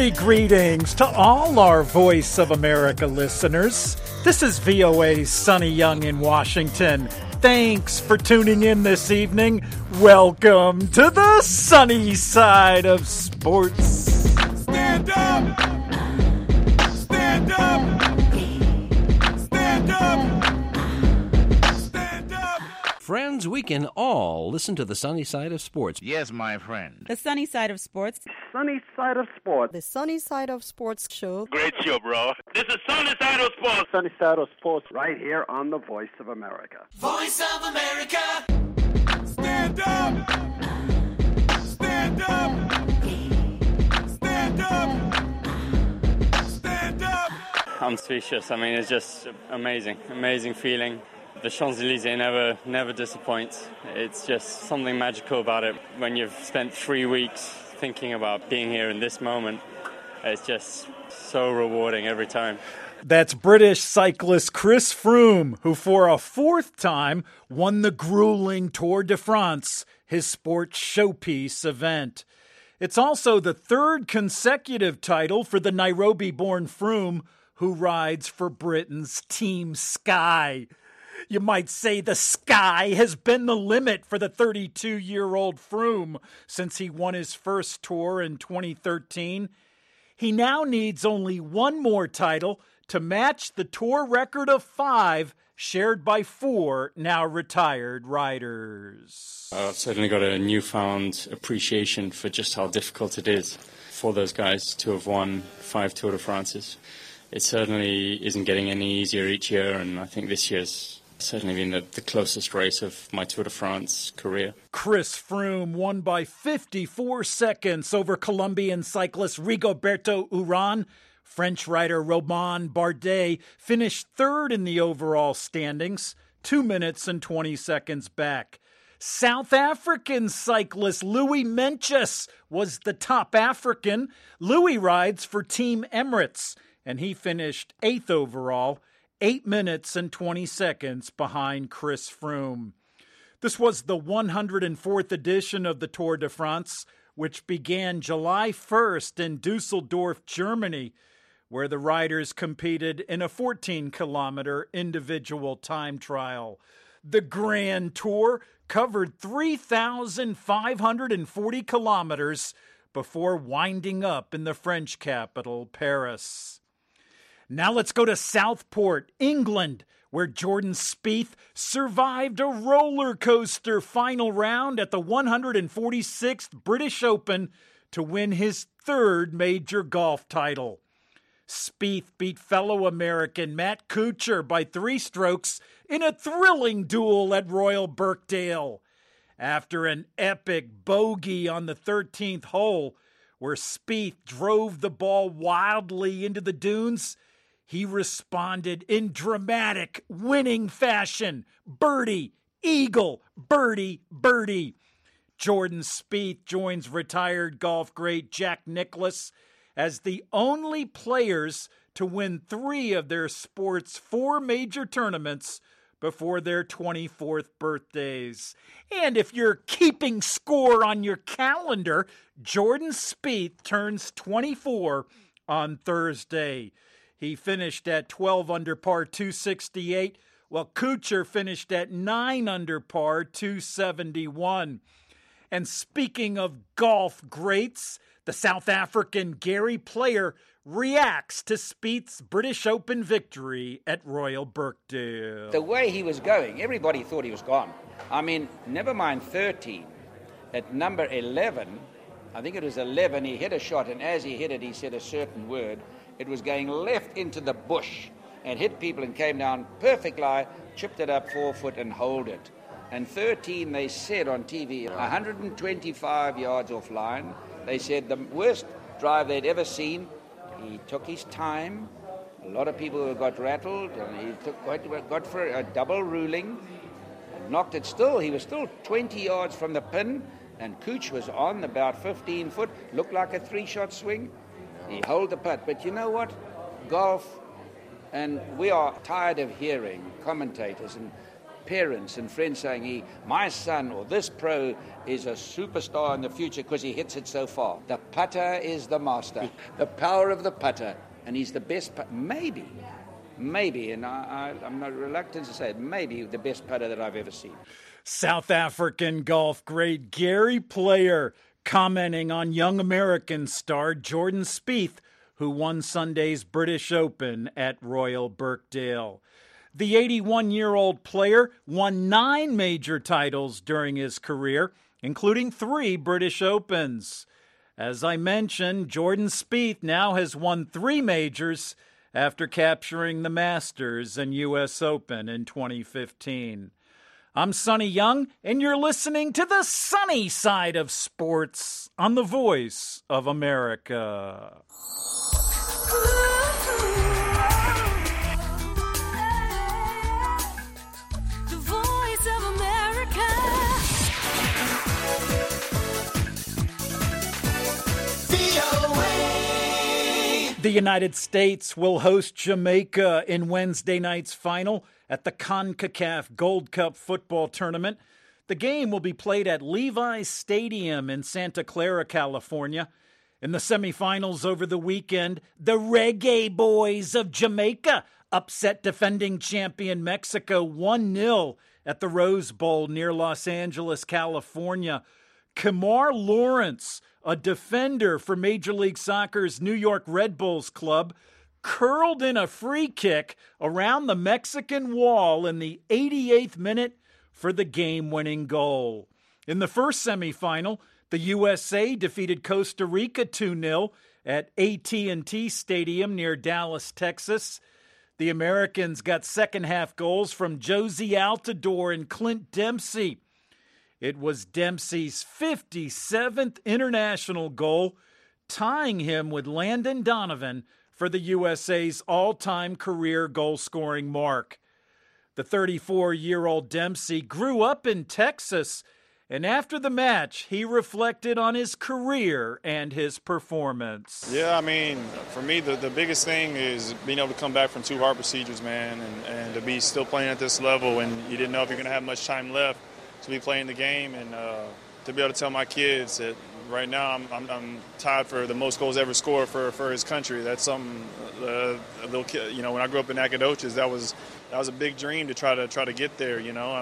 Hearty greetings to all our Voice of America listeners. This is VOA's Sonny Young in Washington. Thanks for tuning in this evening. Welcome to the sunny side of sports. Stand up! Stand up! Stand up! Stand up! Friends, we can all listen to the sunny side of sports. Yes, my friend. The Sunny Side of Sports. Sunny Side of Sports. The Sunny Side of Sports show. Great show, bro. This is Sunny Side of Sports. Sunny Side of Sports right here on the Voice of America. Voice of America! Stand up! Stand up! Stand up! Stand up! I'm speechless. I mean, it's just amazing feeling. The Champs-Élysées never disappoints. It's just something magical about it. When you've spent 3 weeks thinking about being here in this moment, it's just so rewarding every time. That's British cyclist Chris Froome, who for a fourth time won the grueling Tour de France, his sports showpiece event. It's also the third consecutive title for the Nairobi-born Froome, who rides for Britain's Team Sky. You might say the sky has been the limit for the 32-year-old Froome since he won his first Tour in 2013. He now needs only one more title to match the Tour record of 5 shared by 4 now retired riders. I've certainly got a newfound appreciation for just how difficult it is for those guys to have won 5 Tour de France's. It certainly isn't getting any easier each year, and I think this year's certainly been the closest race of my Tour de France career. Chris Froome won by 54 seconds over Colombian cyclist Rigoberto Urán. French rider Romain Bardet finished third in the overall standings, 2 minutes and 20 seconds back. South African cyclist Louis Meintjes was the top African. Louis rides for Team Emirates, and he finished 8th overall, 8 minutes and 20 seconds behind Chris Froome. This was the 104th edition of the Tour de France, which began July 1st in Dusseldorf, Germany, where the riders competed in a 14-kilometer individual time trial. The Grand Tour covered 3,540 kilometers before winding up in the French capital, Paris. Now let's go to Southport, England, where Jordan Spieth survived a roller coaster final round at the 146th British Open to win his third major golf title. Spieth beat fellow American Matt Kuchar by 3 strokes in a thrilling duel at Royal Birkdale. After an epic bogey on the 13th hole, where Spieth drove the ball wildly into the dunes, he responded in dramatic, winning fashion. Birdie, eagle, birdie, birdie. Jordan Spieth joins retired golf great Jack Nicklaus as the only players to win 3 of their sport's 4 major tournaments before their 24th birthdays. And if you're keeping score on your calendar, Jordan Spieth turns 24 on Thursday. He finished at 12 under par 268, while Kuchar finished at 9 under par 271. And speaking of golf greats, the South African Gary Player reacts to Spieth's British Open victory at Royal Birkdale. The way he was going, everybody thought he was gone. I mean, never mind 13. At number 11, I think it was 11, he hit a shot, and as he hit it, he said a certain word. It was going left into the bush and hit people and came down perfect lie, chipped it up 4 foot and holed it. And 13, they said on TV, 125 yards offline. They said the worst drive they'd ever seen. He took his time. A lot of people got rattled, and he got for a double ruling. Knocked it still. He was still 20 yards from the pin, and Cooch was on about 15 foot. Looked like a 3-shot swing. He holed the putt. But you know what? Golf, and we are tired of hearing commentators and parents and friends saying, my son or this pro is a superstar in the future because he hits it so far. The putter is the master. The power of the putter. And he's the best maybe, and I'm not reluctant to say it, maybe the best putter that I've ever seen. South African golf great Gary Player commenting on young American star Jordan Spieth, who won Sunday's British Open at Royal Birkdale. The 81-year-old player won 9 major titles during his career, including 3 British Opens. As I mentioned, Jordan Spieth now has won 3 majors after capturing the Masters and U.S. Open in 2015. I'm Sonny Young, and you're listening to the sunny side of sports on the Voice of America. The Voice of America. The United States will host Jamaica in Wednesday night's final at the CONCACAF Gold Cup football tournament. The game will be played at Levi's Stadium in Santa Clara, California. In the semifinals over the weekend, the Reggae Boys of Jamaica upset defending champion Mexico 1-0 at the Rose Bowl near Los Angeles, California. Kemar Lawrence, a defender for Major League Soccer's New York Red Bulls club, curled in a free kick around the Mexican wall in the 88th minute for the game-winning goal. In the first semifinal, the USA defeated Costa Rica 2-0 at AT&T Stadium near Dallas, Texas. The Americans got second-half goals from Josie Altidore and Clint Dempsey. It was Dempsey's 57th international goal, tying him with Landon Donovan for the USA's all-time career goal-scoring mark. The 34-year-old Dempsey grew up in Texas, and after the match, he reflected on his career and his performance. Yeah, I mean, for me, the biggest thing is being able to come back from 2 heart procedures, man, and to be still playing at this level when you didn't know if you're going to have much time left to be playing the game, and to be able to tell my kids that right now I'm tied for the most goals ever scored for his country. That's something a little kid, when I grew up in Nacogdoches, that was a big dream to try to get there.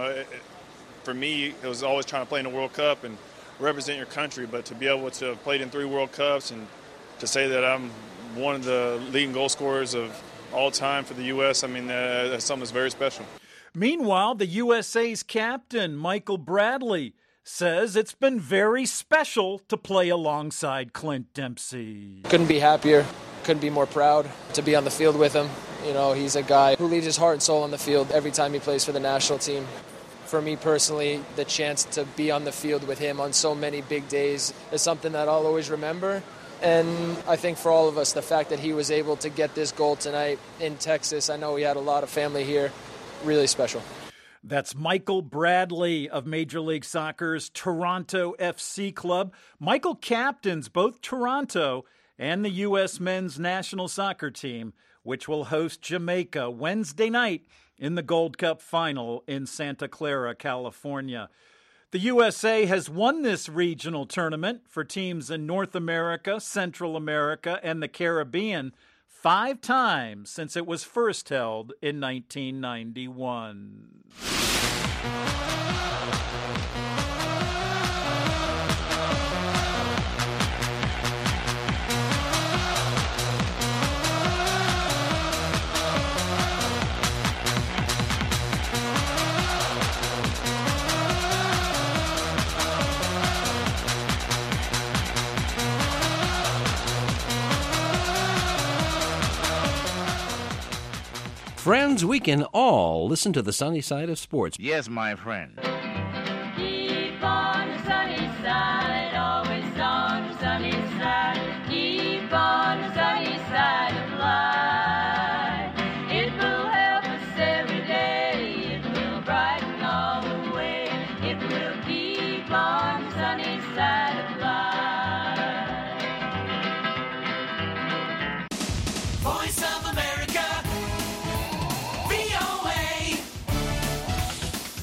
For me, it was always trying to play in the World Cup and represent your country, but to be able to have played in 3 World Cups and to say that I'm one of the leading goal scorers of all time for the U.S., I mean, that's something that's very special. Meanwhile, the USA's captain, Michael Bradley, says it's been very special to play alongside Clint Dempsey. Couldn't be happier, couldn't be more proud to be on the field with him. He's a guy who leaves his heart and soul on the field every time he plays for the national team. For me personally, the chance to be on the field with him on so many big days is something that I'll always remember. And I think for all of us, the fact that he was able to get this goal tonight in Texas, I know he had a lot of family here, really special. That's Michael Bradley of Major League Soccer's Toronto FC club. Michael captains both Toronto and the U.S. men's national soccer team, which will host Jamaica Wednesday night in the Gold Cup final in Santa Clara, California. The USA has won this regional tournament for teams in North America, Central America, and the Caribbean 5 times since it was first held in 1991. Friends, we can all listen to the sunny side of sports. Yes, my friend. Keep on the sunny side, always on the sunny side. Keep on the sunny side of life. It will help us every day. It will brighten all the way. It will keep on the sunny side of life. Voice of America.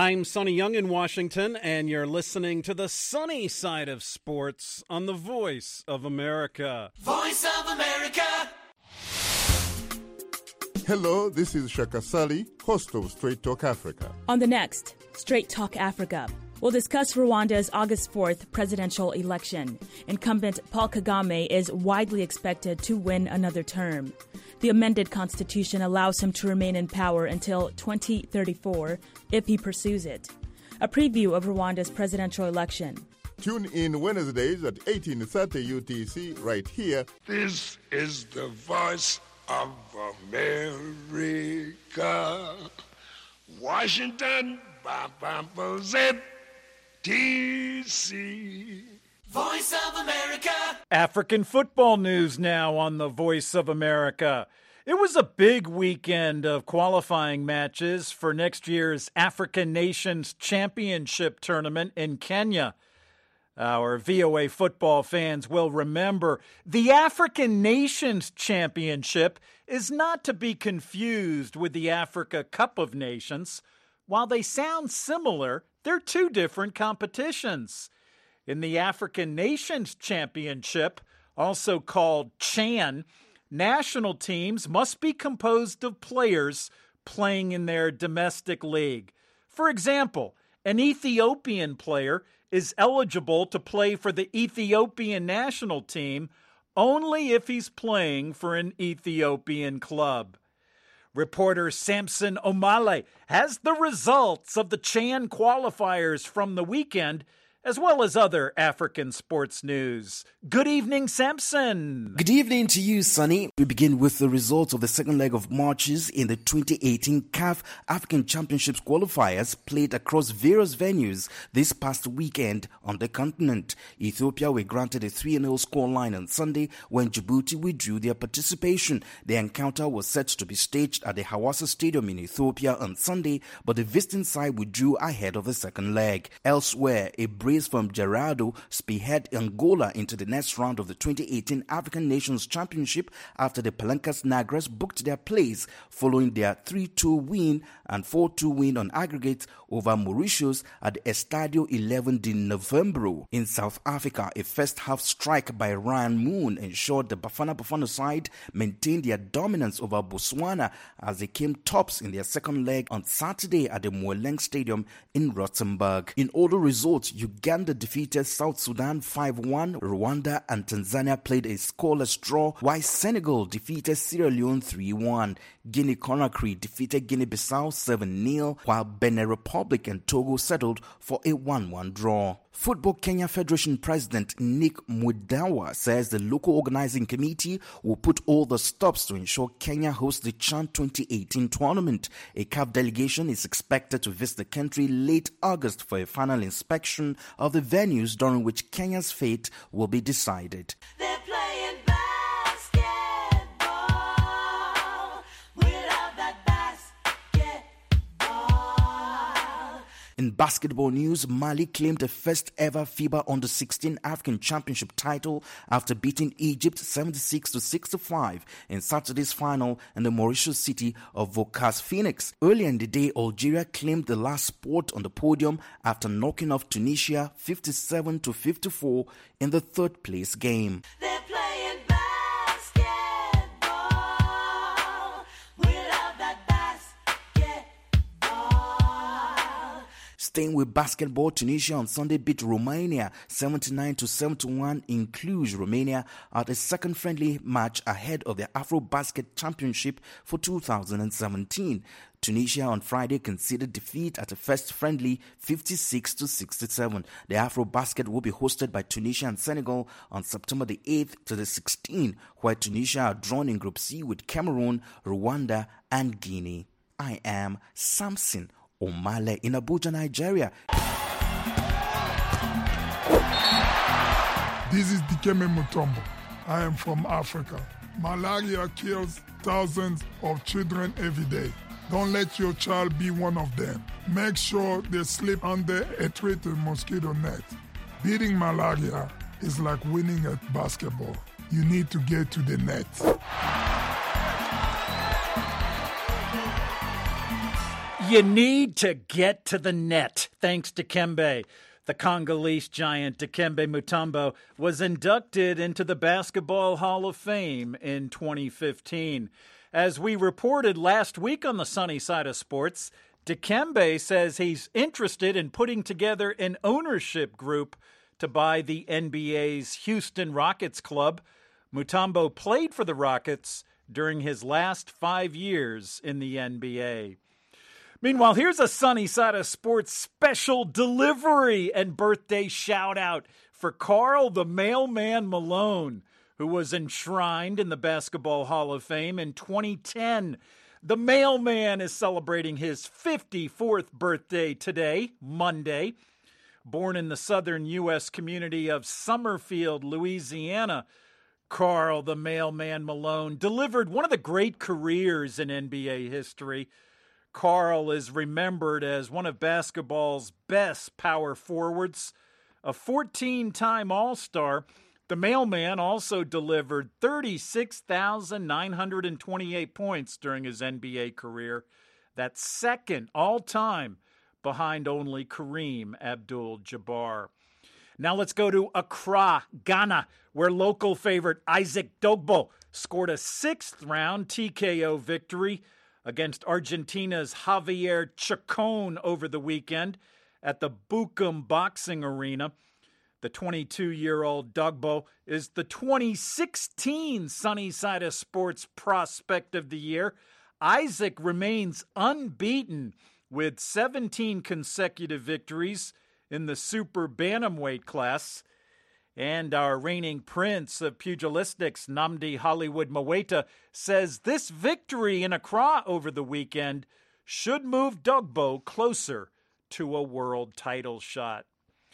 I'm Sonny Young in Washington, and you're listening to the sunny side of sports on the Voice of America. Voice of America. Hello, this is Shaka Sali, host of Straight Talk Africa. On the next Straight Talk Africa, we'll discuss Rwanda's August 4th presidential election. Incumbent Paul Kagame is widely expected to win another term. The amended constitution allows him to remain in power until 2034 if he pursues it. A preview of Rwanda's presidential election. Tune in Wednesdays at 18:30 UTC right here. This is the Voice of America. Washington, D.C. Voice of America. African football news now on the Voice of America. It was a big weekend of qualifying matches for next year's African Nations Championship tournament in Kenya. Our VOA football fans will remember the African Nations Championship is not to be confused with the Africa Cup of Nations. While they sound similar, they're two different competitions. In the African Nations Championship, also called CHAN, national teams must be composed of players playing in their domestic league. For example, an Ethiopian player is eligible to play for the Ethiopian national team only if he's playing for an Ethiopian club. Reporter Samson Omale has the results of the CHAN qualifiers from the weekend, as well as other African sports news. Good evening, Samson. Good evening to you, Sonny. We begin with the results of the second leg of matches in the 2018 CAF African Championships qualifiers played across various venues this past weekend on the continent. Ethiopia were granted a 3-0 scoreline on Sunday when Djibouti withdrew their participation. The encounter was set to be staged at the Hawassa Stadium in Ethiopia on Sunday, but the visiting side withdrew ahead of the second leg. Elsewhere, a brace from Gerardo spearhead Angola into the next round of the 2018 African Nations Championship after the Palancas Negras booked their place following their 3-2 win and 4-2 win on aggregate over Mauritius at the Estadio 11 de Novembro. In South Africa, a first-half strike by Ryan Moon ensured the Bafana Bafana side maintained their dominance over Botswana as they came tops in their second leg on Saturday at the Moeleng Stadium in Rustenburg. In other results, Uganda defeated South Sudan 5-1. Rwanda and Tanzania played a scoreless draw, while Senegal defeated Sierra Leone 3-1. Guinea-Conakry defeated Guinea-Bissau 7-0, while Benin Republic and Togo settled for a 1-1 draw. Football Kenya Federation President Nick Mudawa says the local organizing committee will put all the stops to ensure Kenya hosts the CHAN 2018 tournament. A CAF delegation is expected to visit the country late August for a final inspection of the venues during which Kenya's fate will be decided. They're playing basketball without that basketball. In basketball news, Mali claimed the first ever FIBA Under-16 African Championship title after beating Egypt 76-65 in Saturday's final in the Mauritius city of Vocas Phoenix. Earlier in the day, Algeria claimed the last spot on the podium after knocking off Tunisia 57-54 in the third place game. They're playing basketball without that basketball. Staying with basketball, Tunisia on Sunday beat Romania 79-71 in Cluj, Romania, at a second friendly match ahead of the AfroBasket Championship for 2017. Tunisia on Friday conceded defeat at a first friendly 56-67. The AfroBasket will be hosted by Tunisia and Senegal on September the 8th to the 16th, where Tunisia are drawn in Group C with Cameroon, Rwanda, and Guinea. I am Samson Omale in Abuja, Nigeria. This is Dikeme Mutombo. I am from Africa. Malaria kills thousands of children every day. Don't let your child be one of them. Make sure they sleep under a treated mosquito net. Beating malaria is like winning at basketball. You need to get to the net. You need to get to the net, thanks to Dikembe. The Congolese giant Dikembe Mutombo was inducted into the Basketball Hall of Fame in 2015. As we reported last week on the Sunny Side of Sports, Dikembe says he's interested in putting together an ownership group to buy the NBA's Houston Rockets club. Mutombo played for the Rockets during his last 5 years in the NBA. Meanwhile, here's a Sunny Side of Sports special delivery and birthday shout-out for Karl the Mailman Malone, who was enshrined in the Basketball Hall of Fame in 2010. The Mailman is celebrating his 54th birthday today, Monday. Born in the southern U.S. community of Summerfield, Louisiana, Karl the Mailman Malone delivered one of the great careers in NBA history. Karl is remembered as one of basketball's best power forwards. A 14-time All-Star, the Mailman also delivered 36,928 points during his NBA career. That's second all-time behind only Kareem Abdul-Jabbar. Now let's go to Accra, Ghana, where local favorite Isaac Dogbo scored a sixth-round TKO victory against Argentina's Javier Chacon over the weekend at the Bukum Boxing Arena. The 22-year-old Dogbo is the 2016 Sunny Side of Sports Prospect of the Year. Isaac remains unbeaten with 17 consecutive victories in the super bantamweight class. And our reigning prince of pugilistics, Nnamdi Hollywood Maweta, says this victory in Accra over the weekend should move Dogbo closer to a world title shot.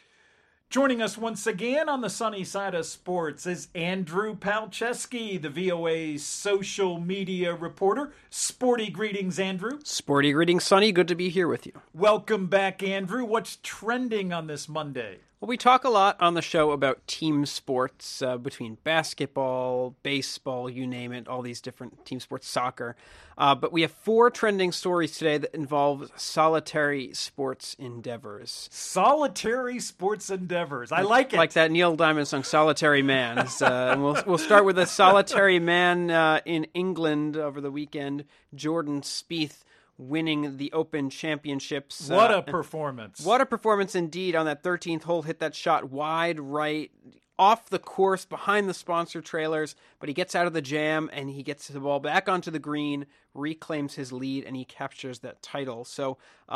Joining us once again on the Sunny Side of Sports is Andrew Palczewski, the VOA's social media reporter. Sporty greetings, Andrew. Sporty greetings, Sunny. Good to be here with you. Welcome back, Andrew. What's trending on this Monday? Well, we talk a lot on the show about team sports between basketball, baseball, you name it, all these different team sports, soccer. But we have 4 trending stories today that involve solitary sports endeavors. Solitary sports endeavors. I like it. Like that Neil Diamond song, Solitary Man. And we'll start with a solitary man in England over the weekend, Jordan Spieth, winning the Open Championships. What a performance. What a performance indeed on that 13th hole. Hit that shot wide right, off the course, behind the sponsor trailers, but he gets out of the jam and he gets the ball back onto the green, reclaims his lead, and he captures that title. So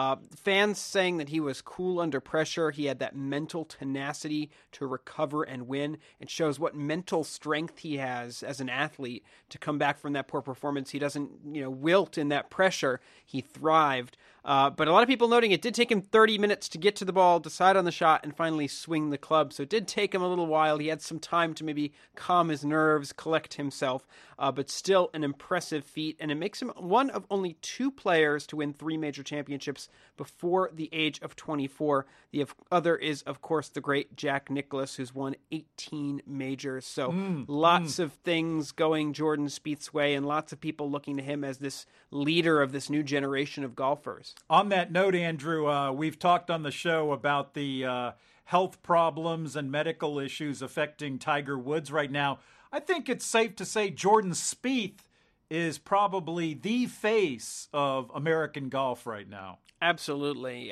fans saying that he was cool under pressure. He had that mental tenacity to recover and win. It shows what mental strength he has as an athlete to come back from that poor performance. He doesn't, wilt in that pressure. He thrived. But a lot of people noting it did take him 30 minutes to get to the ball, decide on the shot, and finally swing the club. So it did take him a little while. He had some time to maybe calm his nerves, collect himself, but still an impressive feat. And it makes him one of only 2 players to win 3 major championships before the age of 24. The other is, of course, the great Jack Nicklaus, who's won 18 majors. So lots of things going Jordan Spieth's way, and lots of people looking to him as this leader of this new generation of golfers. On that note, Andrew, we've talked on the show about the health problems and medical issues affecting Tiger Woods right now. I think it's safe to say Jordan Spieth is probably the face of American golf right now. Absolutely.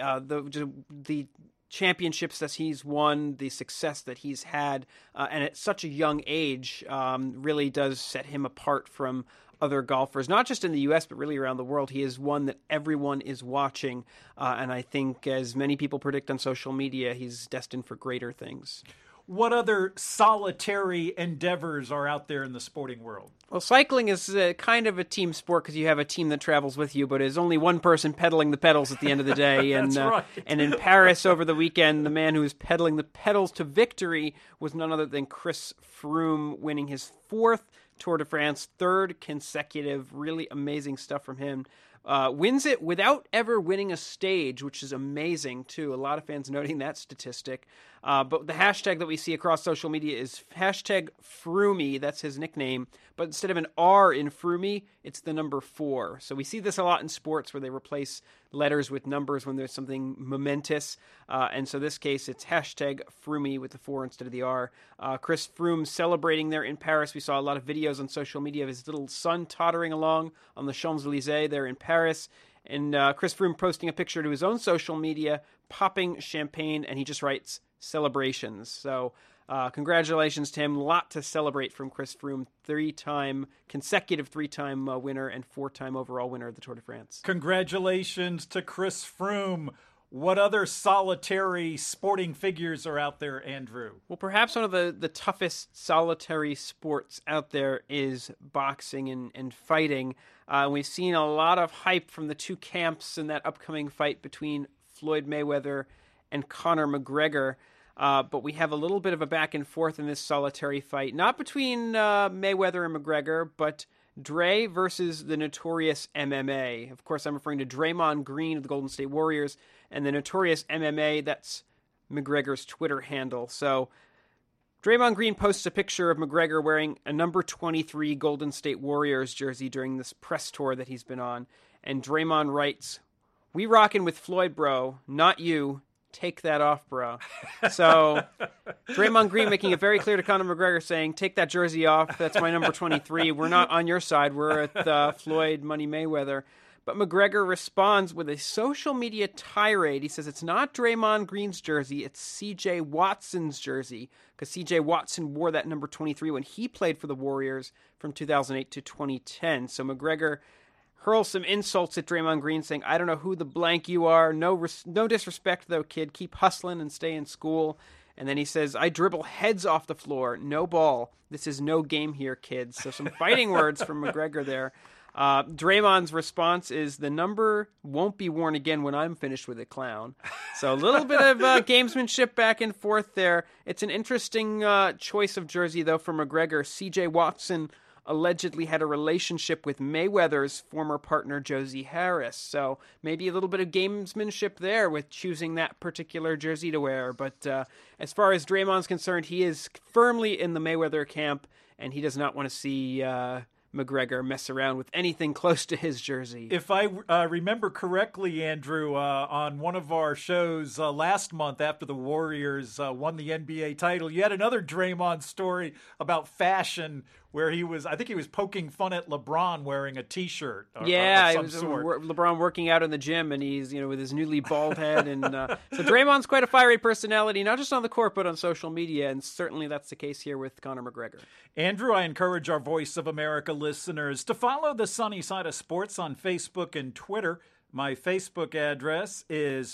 The championships that he's won, the success that he's had, and at such a young age really does set him apart from other golfers, not just in the U.S., but really around the world. He is one that everyone is watching, and I think, as many people predict on social media, he's destined for greater things. What other solitary endeavors are out there in the sporting world? Well, cycling is kind of a team sport because you have a team that travels with you, but there's only one person pedaling the pedals at the end of the day. And, That's right. And in Paris over the weekend, the man who was pedaling the pedals to victory was none other than Chris Froome, winning his 4th Tour de France, 3rd consecutive. Really amazing stuff from him. Wins it without ever winning a stage, which is amazing, too. A lot of fans noting that statistic. But the hashtag that we see across social media is hashtag Froomey. That's his nickname. But instead of an R in Froomey, it's the number 4. So we see this a lot in sports where they replace letters with numbers when there's something momentous. And so this case, it's hashtag Froomey with the 4 instead of the R. Chris Froome celebrating there in Paris. We saw a lot of videos on social media of his little son tottering along on the Champs-Élysées there in Paris. And Chris Froome posting a picture to his own social media, popping champagne, and he just writes, celebrations. So congratulations to him. A lot to celebrate from Chris Froome, consecutive three-time winner and 4-time overall winner of the Tour de France. Congratulations to Chris Froome. What other solitary sporting figures are out there, Andrew? Well, perhaps one of the toughest solitary sports out there is boxing and fighting. We've seen a lot of hype from the two camps in that upcoming fight between Floyd Mayweather and Conor McGregor. But we have a little bit of a back and forth in this solitary fight, not between Mayweather and McGregor, but Dre versus the Notorious MMA. Of course, I'm referring to Draymond Green of the Golden State Warriors, and the Notorious MMA, that's McGregor's Twitter handle. So Draymond Green posts a picture of McGregor wearing a number 23 Golden State Warriors jersey during this press tour that he's been on. And Draymond writes, "We rockin' with Floyd, bro, not you. Take that off, bro." So Draymond Green making it very clear to Conor McGregor, saying, take that jersey off. That's my number 23. We're not on your side. We're at Floyd Money Mayweather. But McGregor responds with a social media tirade. He says it's not Draymond Green's jersey. It's C.J. Watson's jersey, because C.J. Watson wore that number 23 when he played for the Warriors from 2008 to 2010. So McGregor hurls some insults at Draymond Green, saying, I don't know who the blank you are. No disrespect, though, kid. Keep hustling and stay in school. And then he says, I dribble heads off the floor. No ball. This is no game here, kids. So some fighting words from McGregor there. Draymond's response is, the number won't be worn again when I'm finished with it, clown. So a little bit of gamesmanship back and forth there. It's an interesting choice of jersey, though, for McGregor. C.J. Watson allegedly had a relationship with Mayweather's former partner, Josie Harris. So maybe a little bit of gamesmanship there with choosing that particular jersey to wear. But as far as Draymond's concerned, he is firmly in the Mayweather camp, and he does not want to see McGregor mess around with anything close to his jersey. If I remember correctly, Andrew, on one of our shows last month after the Warriors won the NBA title, you had another Draymond story about fashion where I think he was poking fun at LeBron wearing a T-shirt of some sort. LeBron working out in the gym, and he's, with his newly bald head. And so Draymond's quite a fiery personality, not just on the court, but on social media. And certainly that's the case here with Conor McGregor. Andrew, I encourage our Voice of America listeners to follow the Sunny Side of Sports on Facebook and Twitter. My Facebook address is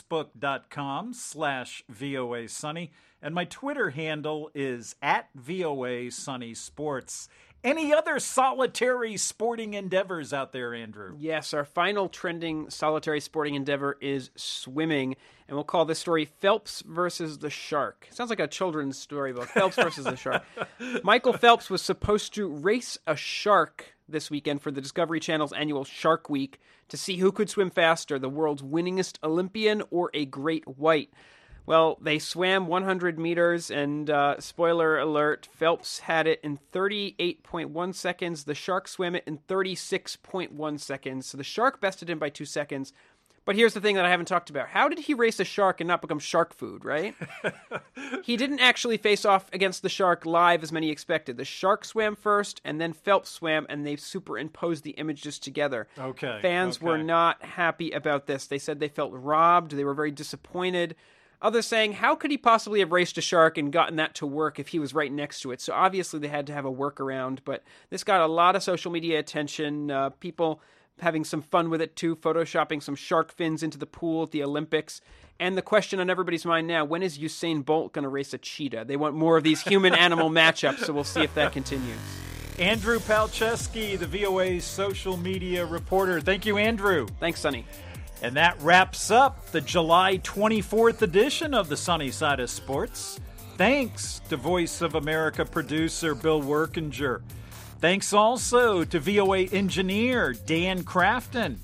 facebook.com/VOA Sunny. And my Twitter handle is @VOA Sunny Sports. Any other solitary sporting endeavors out there, Andrew? Yes, our final trending solitary sporting endeavor is swimming. And we'll call this story Phelps versus the Shark. Sounds like a children's storybook. Phelps versus the Shark. Michael Phelps was supposed to race a shark this weekend for the Discovery Channel's annual Shark Week to see who could swim faster, the world's winningest Olympian or a great white. Well, they swam 100 meters, and spoiler alert, Phelps had it in 38.1 seconds. The shark swam it in 36.1 seconds. So the shark bested him by 2 seconds. But here's the thing that I haven't talked about. How did he race a shark and not become shark food, right? He didn't actually face off against the shark live as many expected. The shark swam first, and then Phelps swam, and they superimposed the images together. Okay. Fans were not happy about this. They said they felt robbed. They were very disappointed. Others saying, how could he possibly have raced a shark and gotten that to work if he was right next to it? So obviously they had to have a workaround, but this got a lot of social media attention. People having some fun with it too, photoshopping some shark fins into the pool at the Olympics. And the question on everybody's mind now, when is Usain Bolt going to race a cheetah? They want more of these human-animal matchups, so we'll see if that continues. Andrew Palczewski, the VOA's social media reporter. Thank you, Andrew. Thanks, Sonny. And that wraps up the July 24th edition of the Sunny Side of Sports. Thanks to Voice of America producer Bill Workinger. Thanks also to VOA engineer Dan Crafton.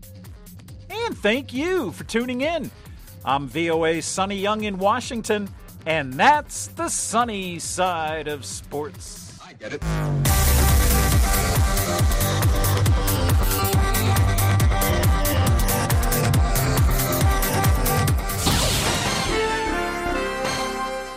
And thank you for tuning in. I'm VOA's Sonny Young in Washington, and that's the Sunny Side of Sports. I get it.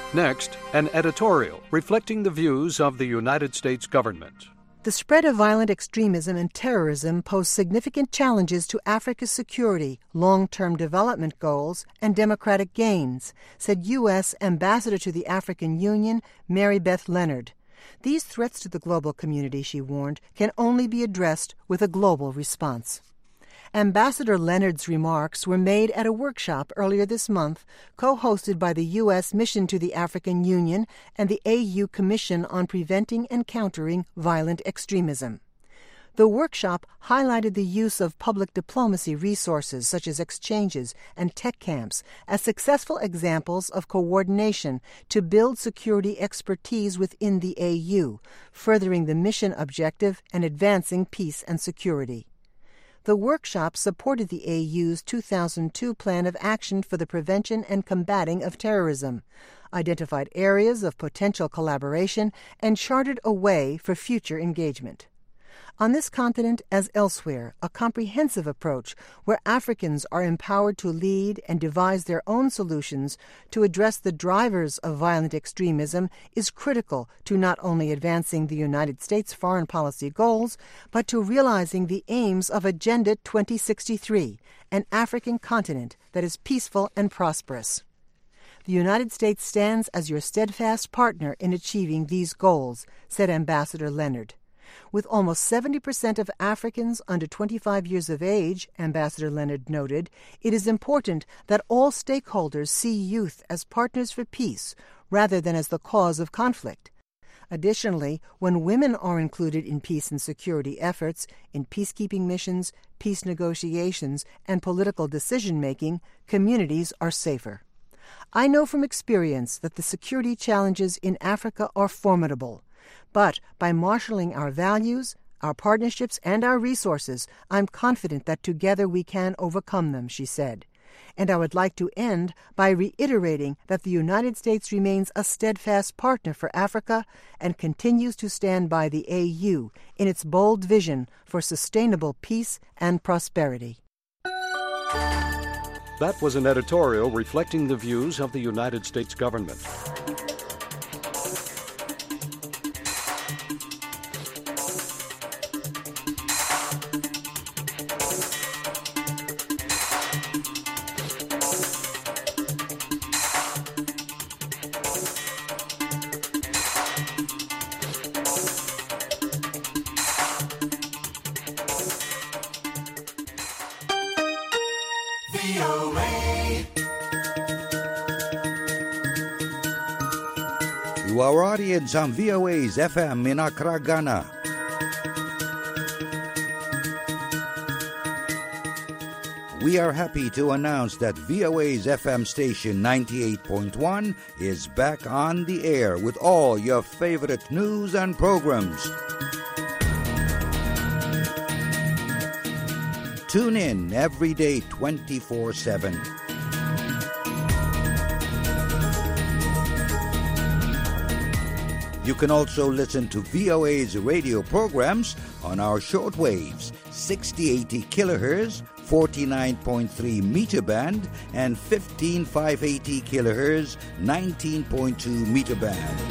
Next, an editorial reflecting the views of the United States government. The spread of violent extremism and terrorism pose significant challenges to Africa's security, long-term development goals, and democratic gains, said U.S. Ambassador to the African Union, Mary Beth Leonard. These threats to the global community, she warned, can only be addressed with a global response. Ambassador Leonard's remarks were made at a workshop earlier this month, co-hosted by the U.S. Mission to the African Union and the AU Commission on Preventing and Countering Violent Extremism. The workshop highlighted the use of public diplomacy resources such as exchanges and tech camps as successful examples of coordination to build security expertise within the AU, furthering the mission objective and advancing peace and security. The workshop supported the AU's 2002 Plan of Action for the Prevention and Combating of Terrorism, identified areas of potential collaboration, and charted a way for future engagement. On this continent, as elsewhere, a comprehensive approach where Africans are empowered to lead and devise their own solutions to address the drivers of violent extremism is critical to not only advancing the United States foreign policy goals, but to realizing the aims of Agenda 2063, an African continent that is peaceful and prosperous. The United States stands as your steadfast partner in achieving these goals, said Ambassador Leonard. With almost 70% of Africans under 25 years of age, Ambassador Leonard noted, it is important that all stakeholders see youth as partners for peace rather than as the cause of conflict. Additionally, when women are included in peace and security efforts, in peacekeeping missions, peace negotiations, and political decision-making, communities are safer. I know from experience that the security challenges in Africa are formidable. But by marshaling our values, our partnerships, and our resources, I'm confident that together we can overcome them, she said. And I would like to end by reiterating that the United States remains a steadfast partner for Africa and continues to stand by the AU in its bold vision for sustainable peace and prosperity. That was an editorial reflecting the views of the United States government. To our audience on VOA's FM in Accra, Ghana. We are happy to announce that VOA's FM station 98.1 is back on the air with all your favorite news and programs. Tune in every day 24/7. You can also listen to VOA's radio programs on our shortwaves, 6080 kilohertz, 49.3 meter band, and 15580 kilohertz, 19.2 meter band.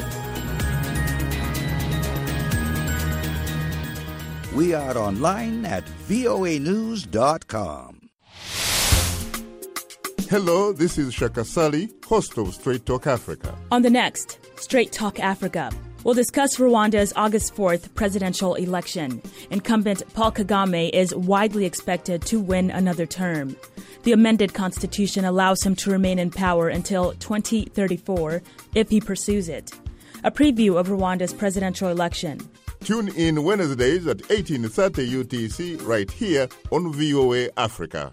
We are online at voanews.com. Hello, this is Shaka Sali, host of Straight Talk Africa. On the next, Straight Talk Africa, we'll discuss Rwanda's August 4th presidential election. Incumbent Paul Kagame is widely expected to win another term. The amended constitution allows him to remain in power until 2034 if he pursues it. A preview of Rwanda's presidential election. Tune in Wednesdays at 18:30 UTC right here on VOA Africa.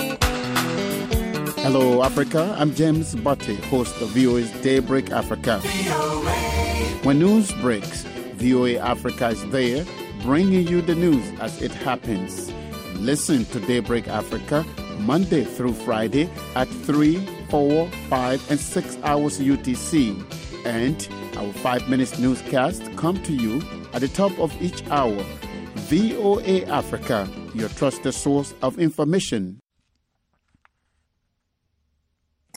Hello, Africa. I'm James Butte, host of VOA's Daybreak Africa. When news breaks, VOA Africa is there, bringing you the news as it happens. Listen to Daybreak Africa Monday through Friday at 3, 4, 5, and 6 hours UTC. And our 5-minute newscast come to you at the top of each hour. VOA Africa, your trusted source of information.